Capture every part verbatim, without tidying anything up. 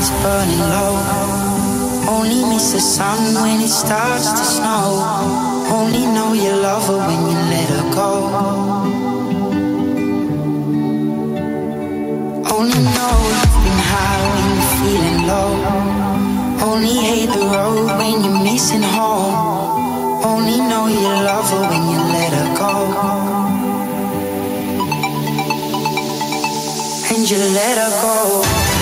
it's burning low. Only miss the sun when it starts to snow. Only know you love her when you let her go. Only know you've been high when you're feeling low. Only hate the road when you're missing home. Only know you love her when you let her go. And you let her go.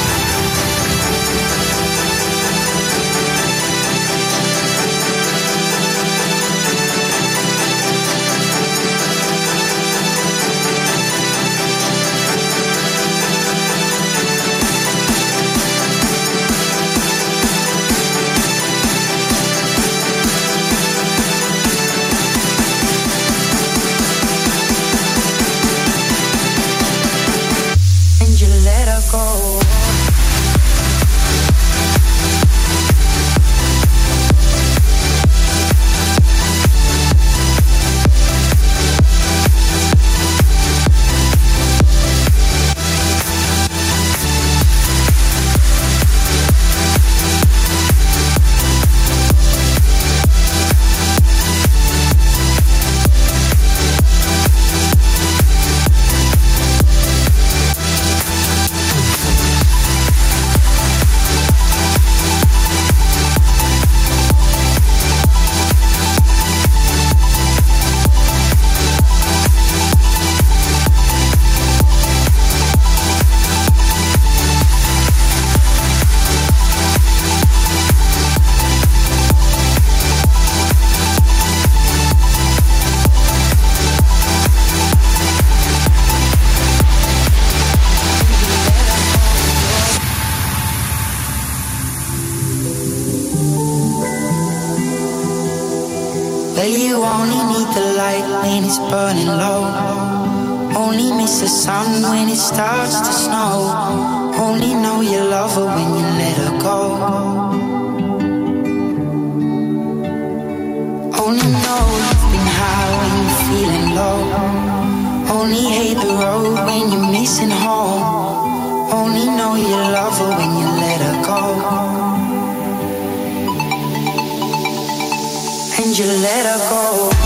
Burning low. Only miss the sun when it starts to snow. Only know you love her when you let her go. Only know you've been high when you're feeling low. Only hate the road when you're missing home. Only know you love her when you let her go. And you let her go.